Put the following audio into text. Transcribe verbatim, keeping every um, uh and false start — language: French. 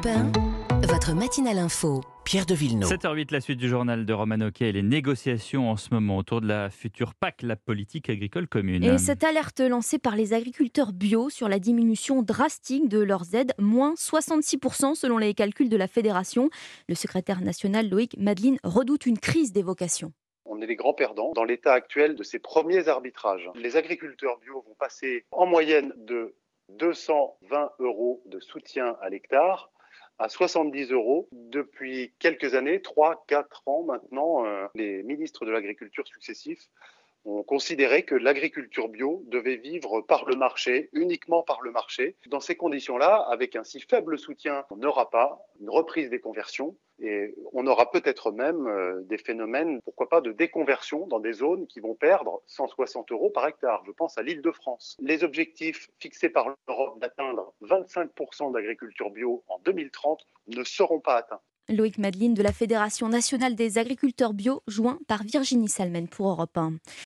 Europe un, votre matinale info. Pierre de Villeneuve. sept heures huit, la suite du journal de Romano Quai et les négociations en ce moment autour de la future P A C, la politique agricole commune. Et cette alerte lancée par les agriculteurs bio sur la diminution drastique de leurs aides, moins soixante-six pour cent selon les calculs de la Fédération. Le secrétaire national Loïc Madeline redoute une crise des vocations. On est les grands perdants dans l'état actuel de ces premiers arbitrages. Les agriculteurs bio vont passer en moyenne de deux cent vingt euros de soutien à l'hectare à soixante-dix euros depuis quelques années, trois quatre ans maintenant. Euh, les ministres de l'agriculture successifs ont considéré que l'agriculture bio devait vivre par le marché, uniquement par le marché. Dans ces conditions-là, avec un si faible soutien, on n'aura pas une reprise des conversions et on aura peut-être même euh, des phénomènes, pourquoi pas, de déconversion dans des zones qui vont perdre cent soixante euros par hectare. Je pense à l'Île-de-France. Les objectifs fixés par l'Europe d'atteindre vingt-cinq pour cent d'agriculture bio en deux mille trente ne seront pas atteints. Loïc Madeline de la Fédération nationale des agriculteurs bio, joint par Virginie Salmen pour Europe un.